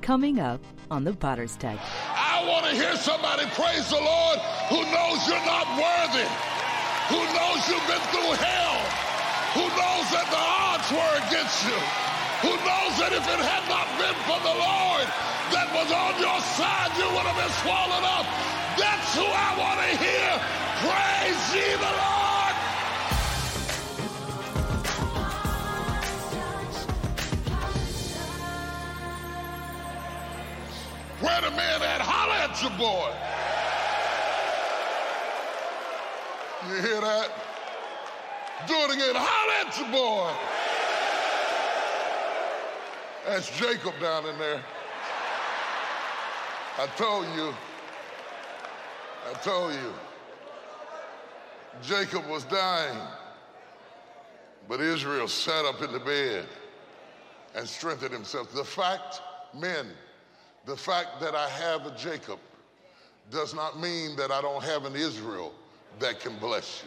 Coming up on The Potter's Touch. I want to hear somebody praise the Lord who knows you're not worthy, who knows you've been through hell, who knows that the odds were against you, who knows that if it had not been for the Lord that was on your side, you would have been swallowed up. That's who I want to hear. Praise ye the Lord. Where the man at? Holler at your boy. You hear that? Do it again. Holler at your boy. That's Jacob down in there. I told you. Jacob was dying, but Israel sat up in the bed and strengthened himself. The fact that I have a Jacob does not mean that I don't have an Israel that can bless you.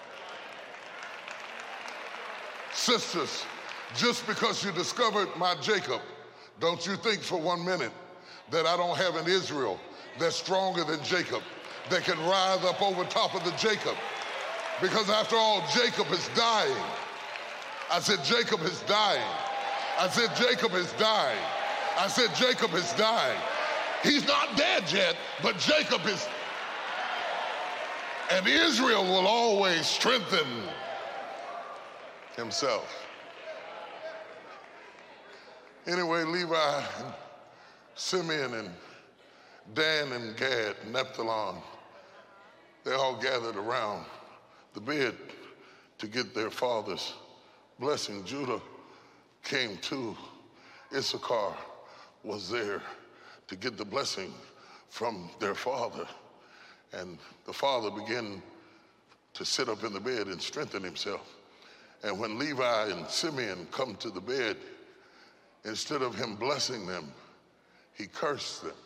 Sisters, just because you discovered my Jacob, don't you think for 1 minute that I don't have an Israel that's stronger than Jacob, that can rise up over top of the Jacob. Because after all, Jacob is dying. I said, Jacob is dying. I said, Jacob is dying. I said, Jacob is dying. He's not dead yet, but Jacob is. And Israel will always strengthen himself. Anyway, Levi and Simeon and Dan and Gad and Naphtali, they all gathered around the bed to get their father's blessing. Judah came too. Issachar was there to get the blessing from their father. And the father began to sit up in the bed and strengthen himself. And when Levi and Simeon come to the bed, instead of him blessing them, he cursed them.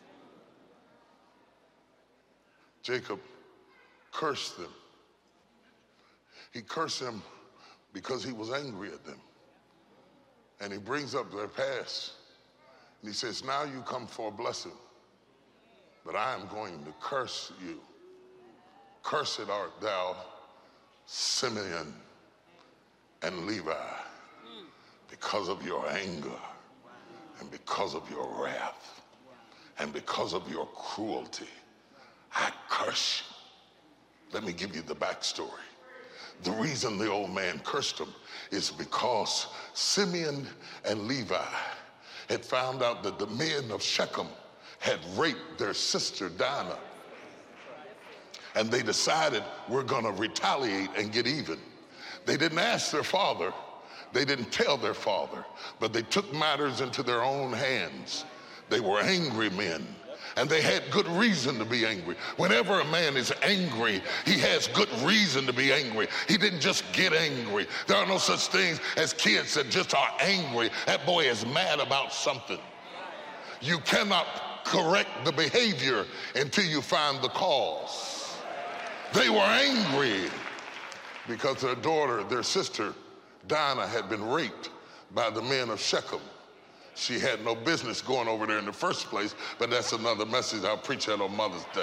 Jacob cursed them. He cursed them because he was angry at them. And he brings up their past. And he says, now you come for a blessing, but I am going to curse you. Cursed art thou, Simeon and Levi, because of your anger and because of your wrath and because of your cruelty. I curse you. Let me give you the backstory. The reason the old man cursed him is because Simeon and Levi had found out that the men of Shechem had raped their sister Dinah. And they decided, we're gonna retaliate and get even. They didn't ask their father, they didn't tell their father, but they took matters into their own hands. They were angry men. And they had good reason to be angry. Whenever a man is angry, he has good reason to be angry. He didn't just get angry. There are no such things as kids that just are angry. That boy is mad about something. You cannot correct the behavior until you find the cause. They were angry because their daughter, their sister, Dinah, had been raped by the men of Shechem. She had no business going over there in the first place, but that's another message. I'll preach that on Mother's Day.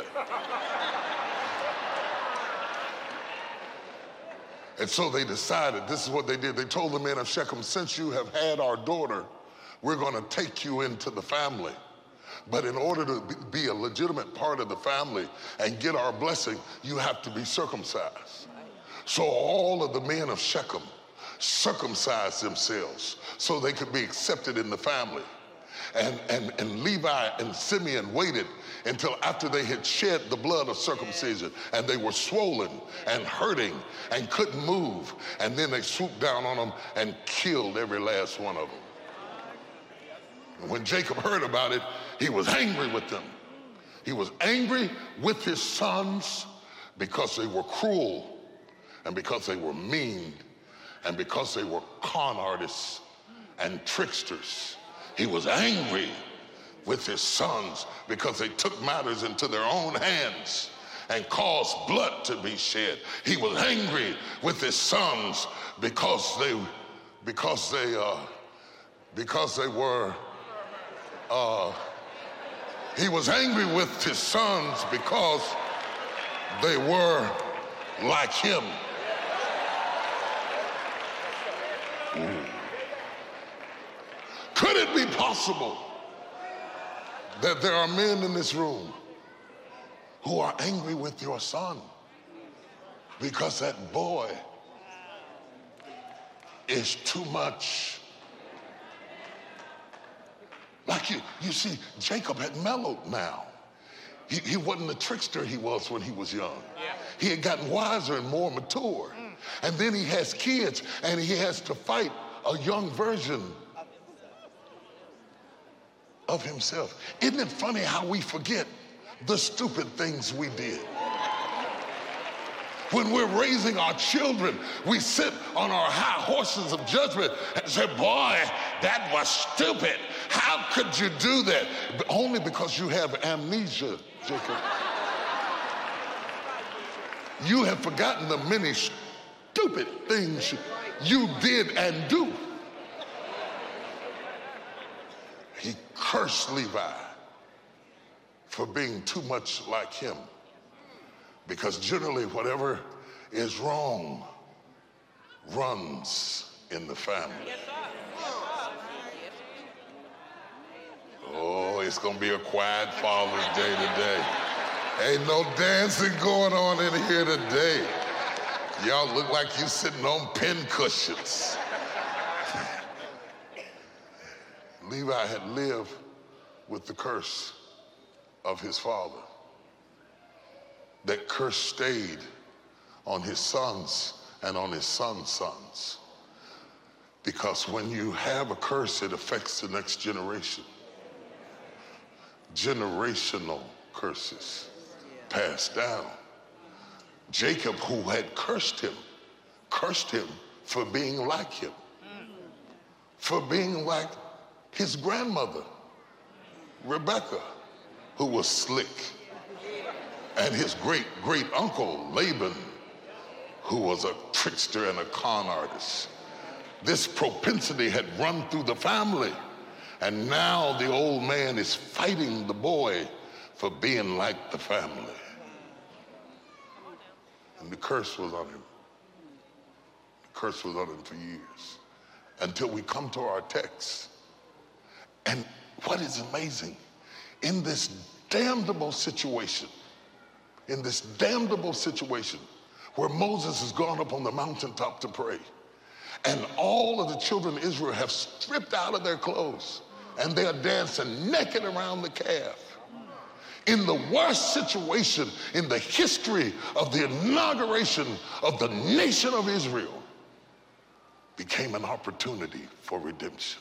And so they decided, this is what they did. They told the men of Shechem, since you have had our daughter, we're going to take you into the family. But in order to be a legitimate part of the family and get our blessing, you have to be circumcised. So all of the men of Shechem circumcised themselves so they could be accepted in the family. And Levi and Simeon waited until after they had shed the blood of circumcision and they were swollen and hurting and couldn't move. And then they swooped down on them and killed every last one of them. And when Jacob heard about it, he was angry with them. He was angry with his sons because they were cruel and because they were mean and because they were con artists and tricksters. He was angry with his sons because they took matters into their own hands and caused blood to be shed. He was angry with his sons because they were He was angry with his sons because they were like him. Could it be possible that there are men in this room who are angry with your son because that boy is too much like you? You see, Jacob had mellowed now. He wasn't the trickster he was when he was young. He had gotten wiser and more mature. And then he has kids and he has to fight a young version of himself. Isn't it funny how we forget the stupid things we did? When we're raising our children, we sit on our high horses of judgment and say, boy, that was stupid. How could you do that? But only because you have amnesia, Jacob. You have forgotten the many stupid things you did and do. He cursed Levi for being too much like him. Because generally, whatever is wrong runs in the family. Oh, it's going to be a quiet Father's Day today. Ain't no dancing going on in here today. Y'all look like you sitting on pin cushions. Levi had lived with the curse of his father. That curse stayed on his sons and on his sons' sons. Because when you have a curse, it affects the next generation. Generational curses passed down. Jacob, who had cursed him for being like him, for being like his grandmother, Rebecca, who was slick, and his great-great-uncle, Laban, who was a trickster and a con artist. This propensity had run through the family, and now the old man is fighting the boy for being like the family. And the curse was on him. The curse was on him for years, until we come to our text. And what is amazing, in this damnable situation where Moses has gone up on the mountaintop to pray, and all of the children of Israel have stripped out of their clothes, and they are dancing naked around the calf. In the worst situation in the history of the inauguration of the nation of Israel, became an opportunity for redemption.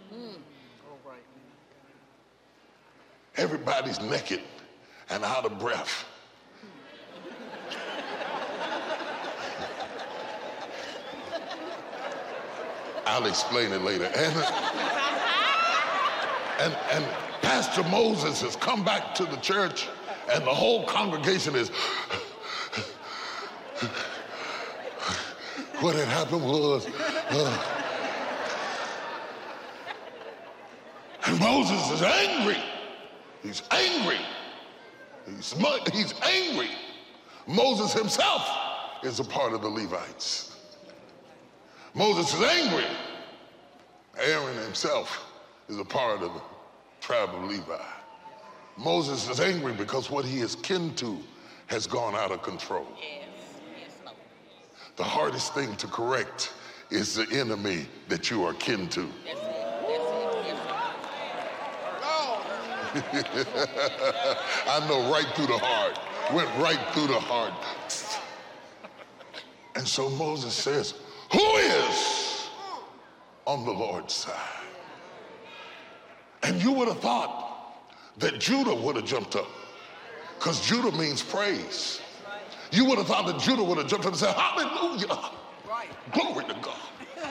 Everybody's naked and out of breath. I'll explain it later. And Pastor Moses has come back to the church, and the whole congregation is, what had happened was, and Moses is angry. He's angry. He's angry. Moses himself is a part of the Levites. Moses is angry. Aaron himself is a part of the tribe of Levi. Moses is angry because what he is kin to has gone out of control. The hardest thing to correct is the enemy that you are kin to. I know, right through the heart. Went right through the heart. And so Moses says, who is on the Lord's side? And you would have thought that Judah would have jumped up, because Judah means praise. You would have thought that Judah would have jumped up and said, hallelujah, glory to God.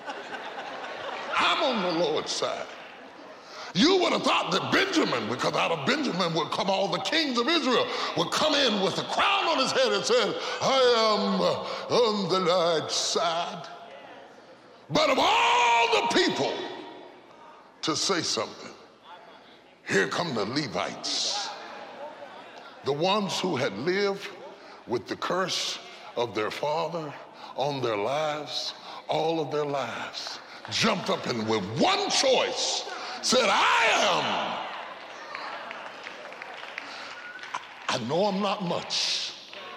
I'm on the Lord's side. You would have thought that Benjamin, because out of Benjamin would come all the kings of Israel, would come in with a crown on his head and said, I am on the Lord's side. But of all the people to say something, Here come the Levites, the ones who had lived with the curse of their father on their lives, all of their lives, jumped up and with one choice said, I know I'm not much.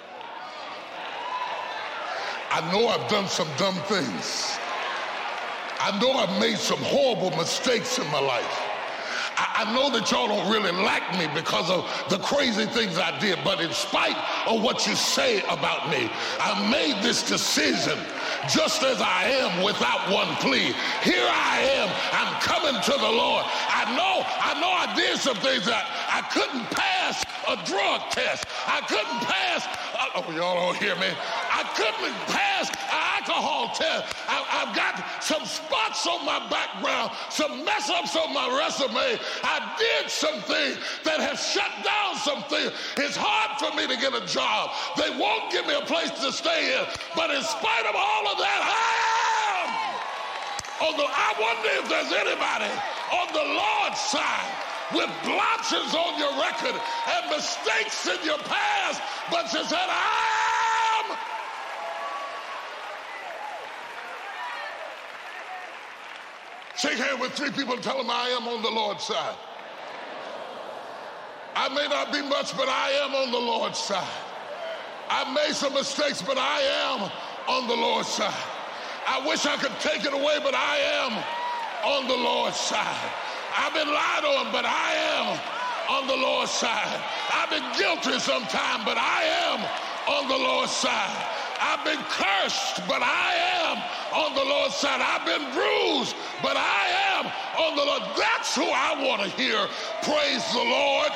I know I've done some dumb things. I know I've made some horrible mistakes in my life. I know that y'all don't really like me because of the crazy things I did, but in spite of what you say about me, I made this decision just as I am without one plea. Here I am, I'm coming to the Lord. I know I did some things that I couldn't pass a drug test. I couldn't pass, y'all don't hear me. I couldn't pass an alcohol test. I've got some spots on my background, some mess ups on my resume. I did something that has shut down something. It's hard for me to get a job. They won't give me a place to stay in. But in spite of all of that, I wonder if there's anybody on the Lord's side with blotches on your record and mistakes in your past, but you said, Shake hands with 3 people and tell them I am on the Lord's side. I may not be much, but I am on the Lord's side. I made some mistakes, but I am on the Lord's side. I wish I could take it away, but I am on the Lord's side. I've been lied on, but I am on the Lord's side. I've been guilty sometime, but I am on the Lord's side. I've been cursed, but I am on the Lord's side. I've been bruised, but I am on the Lord. That's who I want to hear. Praise the Lord.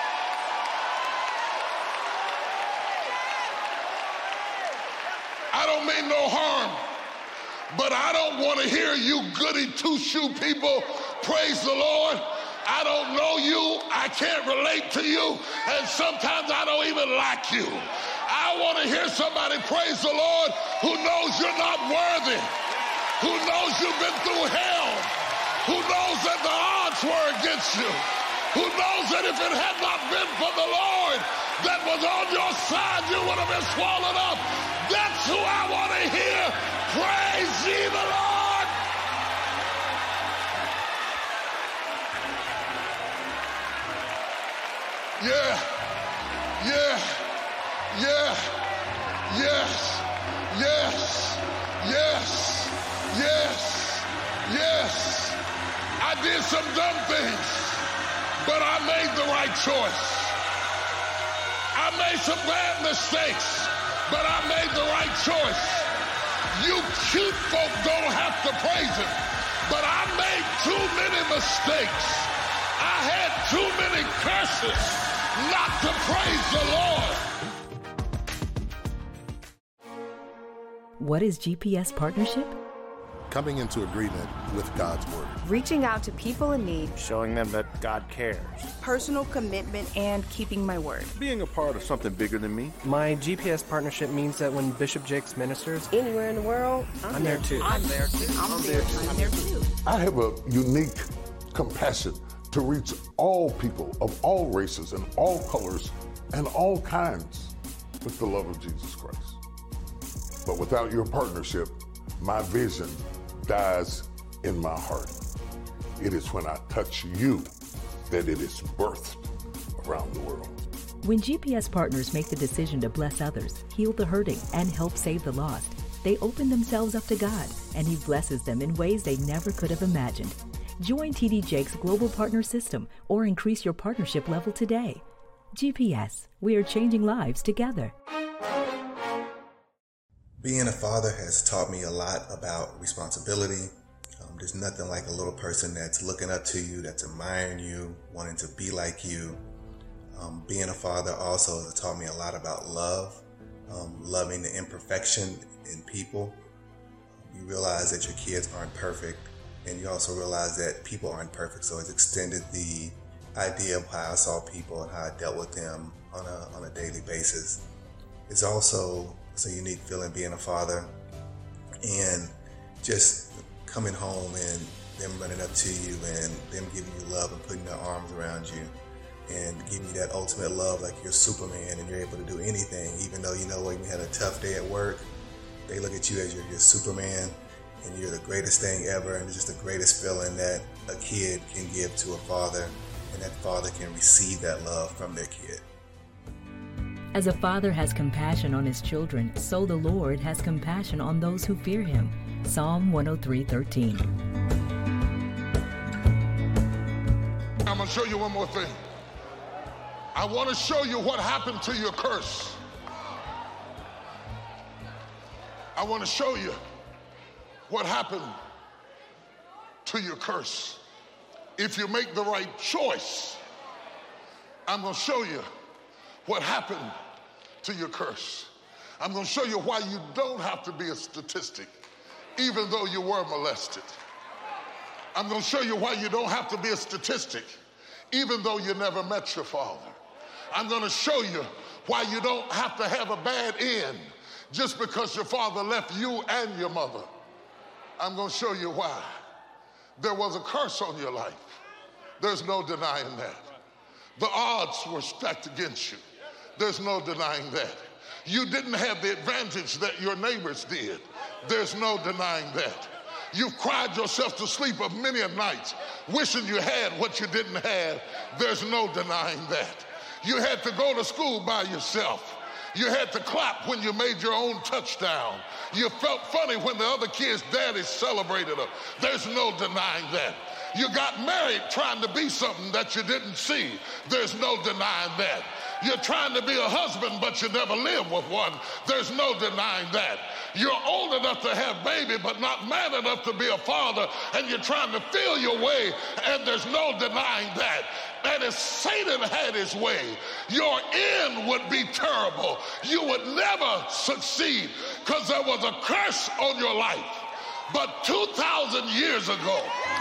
I don't mean no harm, but I don't want to hear you goody two-shoe people. Praise the Lord. I don't know you. I can't relate to you. And sometimes I don't even like you. I want to hear somebody praise the Lord who knows you're not worthy, who knows you've been through hell, who knows that the odds were against you, who knows that if it had not been for the Lord that was on your side, you would have been swallowed up. That's who I want to hear. Praise ye the Lord. Yeah, yeah, yeah, yes, yes, yes, yes, yes. I did some dumb things, but I made the right choice. I made some bad mistakes, but I made the right choice. You cute folk don't have to praise him, but I made too many mistakes. I had too many curses not to praise the Lord. What is GPS partnership? Coming into agreement with God's word. Reaching out to people in need. Showing them that God cares. Personal commitment and keeping my word. Being a part of something bigger than me. My GPS partnership means that when Bishop Jakes ministers anywhere in the world, I'm there too. I'm there too. I'm there too. I have a unique compassion to reach all people of all races and all colors and all kinds with the love of Jesus Christ. But without your partnership, my vision dies in my heart. It is when I touch you that it is birthed around the world. When GPS partners make the decision to bless others, heal the hurting, and help save the lost, they open themselves up to God, and He blesses them in ways they never could have imagined. Join TD Jakes' Global Partner System or increase your partnership level today. GPS, we are changing lives together. Being a father has taught me a lot about responsibility. There's nothing like a little person that's looking up to you, that's admiring you, wanting to be like you. Being a father also has taught me a lot about love, loving the imperfection in people. You realize that your kids aren't perfect, and you also realize that people aren't perfect, so it's extended the idea of how I saw people and how I dealt with them on a daily basis. It's a unique feeling being a father and just coming home and them running up to you and them giving you love and putting their arms around you and giving you that ultimate love like you're Superman and you're able to do anything, even though you know when you had a tough day at work, they look at you as you're Superman and you're the greatest thing ever, and it's just the greatest feeling that a kid can give to a father, and that father can receive that love from their kid. As a father has compassion on his children, so the Lord has compassion on those who fear him. Psalm 103:13. I'm going to show you one more thing. I want to show you what happened to your curse. I want to show you what happened to your curse. If you make the right choice, I'm going to show you what happened to your curse. I'm going to show you why you don't have to be a statistic, even though you were molested. I'm going to show you why you don't have to be a statistic, even though you never met your father. I'm going to show you why you don't have to have a bad end just because your father left you and your mother. I'm going to show you why. There was a curse on your life. There's no denying that. The odds were stacked against you. There's no denying that. You didn't have the advantage that your neighbors did. There's no denying that. You've cried yourself to sleep of many a night wishing you had what you didn't have. There's no denying that. You had to go to school by yourself. You had to clap when you made your own touchdown. You felt funny when the other kids' daddies celebrated them. There's no denying that. You got married trying to be something that you didn't see. There's no denying that. You're trying to be a husband, but you never lived with one. There's no denying that. You're old enough to have baby, but not man enough to be a father, and you're trying to feel your way, and there's no denying that. And if Satan had his way, your end would be terrible. You would never succeed because there was a curse on your life. But 2,000 years ago,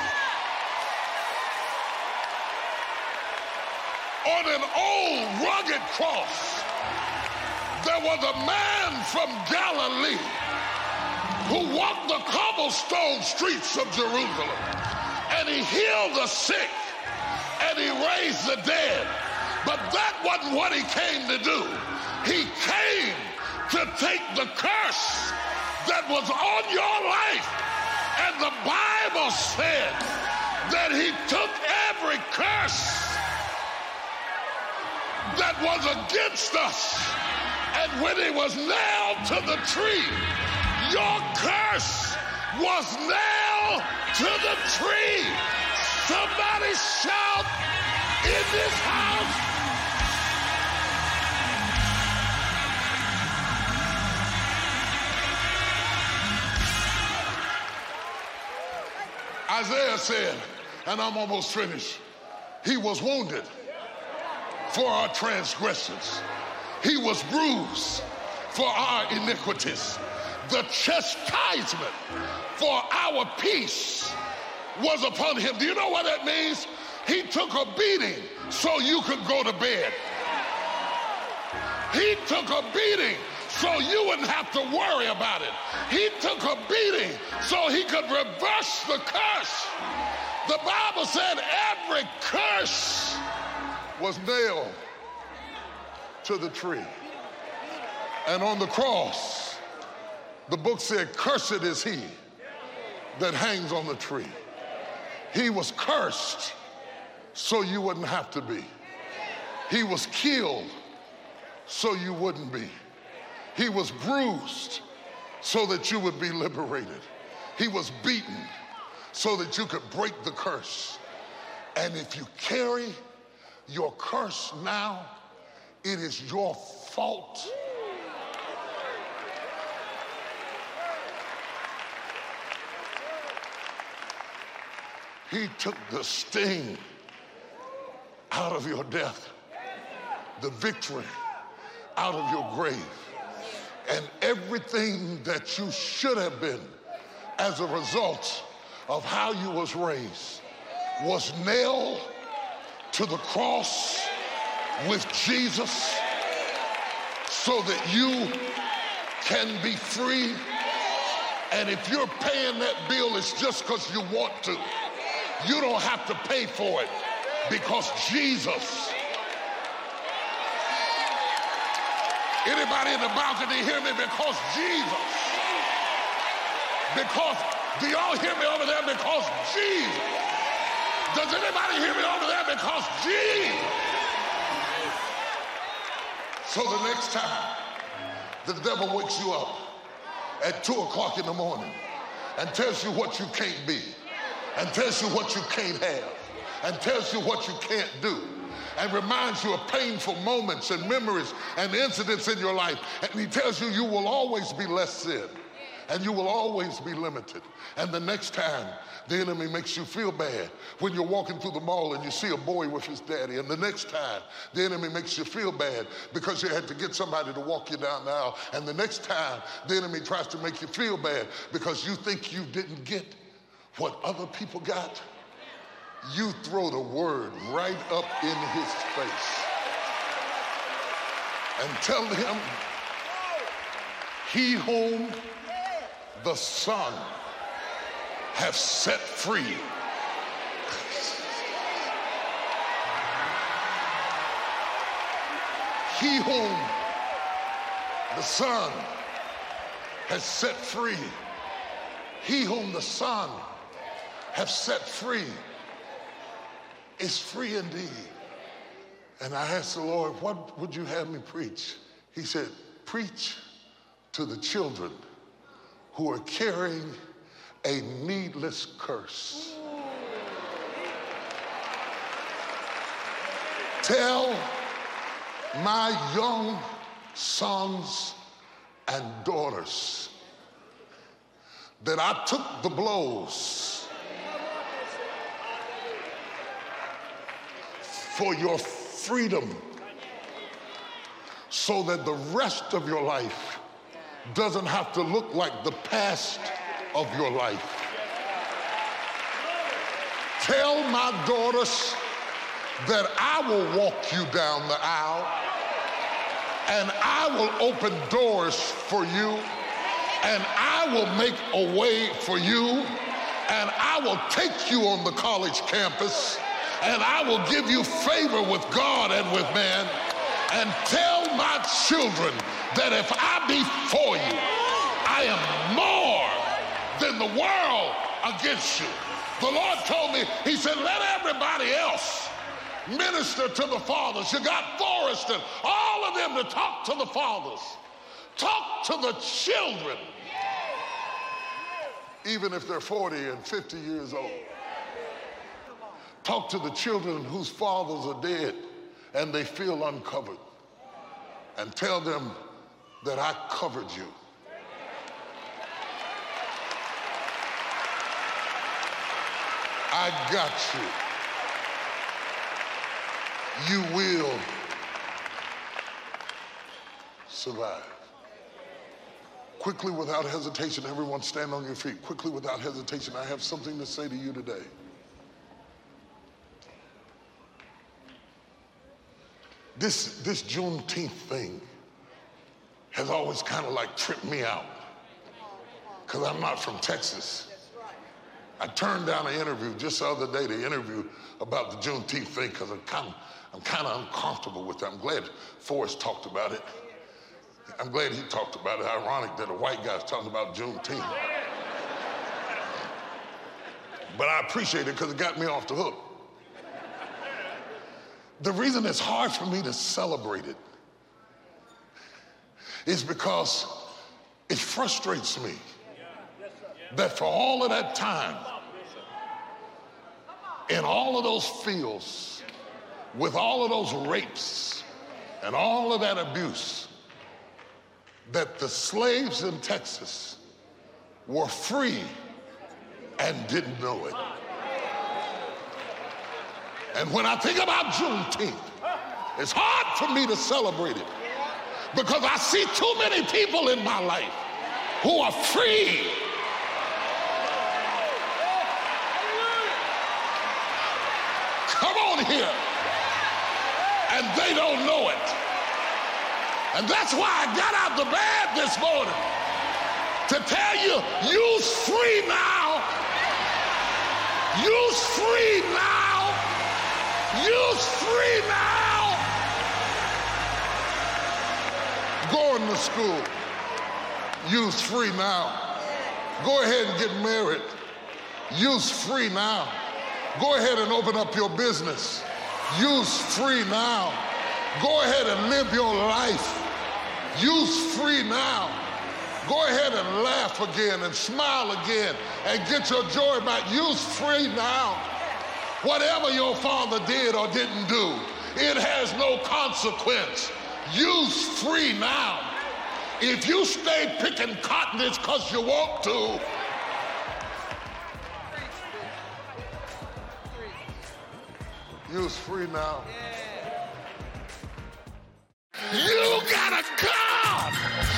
on an old rugged cross, there was a man from Galilee who walked the cobblestone streets of Jerusalem, and he healed the sick and he raised the dead. But that wasn't what he came to do. He came to take the curse that was on your life. And the Bible said that he took every curse that was against us. And when he was nailed to the tree, your curse was nailed to the tree. Somebody shout in this house. Isaiah said, and I'm almost finished, he was wounded for our transgressions. He was bruised for our iniquities. The chastisement for our peace was upon him. Do you know what that means? He took a beating so you could go to bed. He took a beating so you wouldn't have to worry about it. He took a beating so he could reverse the curse. The Bible said every curse was nailed to the tree. And on the cross, the book said, cursed is he that hangs on the tree. He was cursed so you wouldn't have to be. He was killed so you wouldn't be. He was bruised so that you would be liberated. He was beaten so that you could break the curse. And if you carry your curse now, it is your fault. He took the sting out of your death, the victory out of your grave, and everything that you should have been as a result of how you was raised was nailed to the cross with Jesus so that you can be free. And if you're paying that bill, it's just because you want to. You don't have to pay for it because Jesus. Anybody in the balcony hear me? Because Jesus. Because, do y'all hear me over there? Because Jesus. Does anybody hear me over there? Because Jesus. So the next time the devil wakes you up at 2 o'clock in the morning and tells you what you can't be, and tells you what you can't have, and tells you what you can't do, and reminds you of painful moments and memories and incidents in your life, and he tells you you will always be less than, and you will always be limited. And the next time the enemy makes you feel bad when you're walking through the mall and you see a boy with his daddy, and the next time the enemy makes you feel bad because you had to get somebody to walk you down the aisle, and the next time the enemy tries to make you feel bad because you think you didn't get what other people got, you throw the word right up in his face and tell him, he whom the Son have set free he whom the Son has set free, he whom the Son have set free is free indeed. And I asked the Lord, what would you have me preach? He said, preach to the children who are carrying a needless curse. Tell my young sons and daughters that I took the blows for your freedom so that the rest of your life doesn't have to look like the past of your life. Tell my daughters that I will walk you down the aisle, and I will open doors for you, and I will make a way for you, and I will take you on the college campus, and I will give you favor with God and with man. And tell my children that if I be for you, I am more than the world against you. The Lord told me, he said, let everybody else minister to the fathers. You got Forrest and all of them to talk to the fathers. Talk to the children, even if they're 40 and 50 years old. Talk to the children whose fathers are dead and they feel uncovered, and tell them that I covered you. I got you. You will survive. Quickly, without hesitation, everyone stand on your feet. Quickly, without hesitation, I have something to say to you today. This Juneteenth thing has always kind of like tripped me out because I'm not from Texas. I turned down an interview just the other day, the interview about the Juneteenth thing, because I'm kind of uncomfortable with it. I'm glad Forrest talked about it. I'm glad he talked about it. Ironic that a white guy's talking about Juneteenth. But I appreciate it because it got me off the hook. The reason it's hard for me to celebrate it is because it frustrates me that for all of that time, in all of those fields, with all of those rapes and all of that abuse, that the slaves in Texas were free and didn't know it. And when I think about Juneteenth, it's hard for me to celebrate it because I see too many people in my life who are free. Come on here. And they don't know it. And that's why I got out the bed this morning to tell you, you's free now. You's free now. You's free now. Going to school. You's free now. Go ahead and get married. You's free now. Go ahead and open up your business. You's free now. Go ahead and live your life. You's free now. Go ahead and laugh again and smile again and get your joy back. You's free now. Whatever your father did or didn't do, it has no consequence. You's free now. If you stay picking cotton, it's because you want to. You's free now. You got a God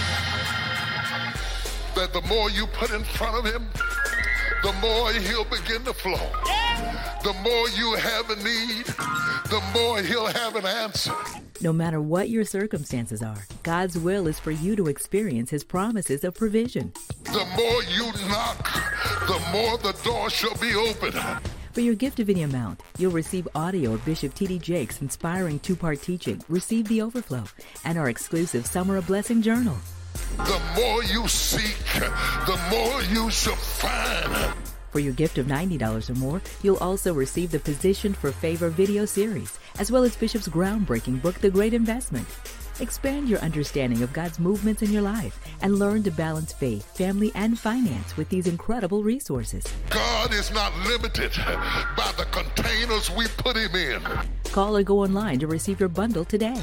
that the more you put in front of him, the more he'll begin to flow. The more you have a need, the more he'll have an answer. No matter what your circumstances are, God's will is for you to experience his promises of provision. The more you knock, the more the door shall be open. For your gift of any amount, you'll receive audio of Bishop T.D. Jakes' inspiring 2-part teaching, Receive the Overflow, and our exclusive Summer of Blessing Journal. The more you seek, the more you shall find. For your gift of $90 or more, you'll also receive the Positioned for Favor video series, as well as Bishop's groundbreaking book, The Great Investment. Expand your understanding of God's movements in your life and learn to balance faith, family, and finance with these incredible resources. God is not limited by the containers we put him in. Call or go online to receive your bundle today.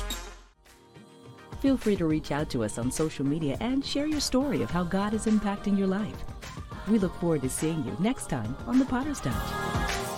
Feel free to reach out to us on social media and share your story of how God is impacting your life. We look forward to seeing you next time on The Potter's Touch.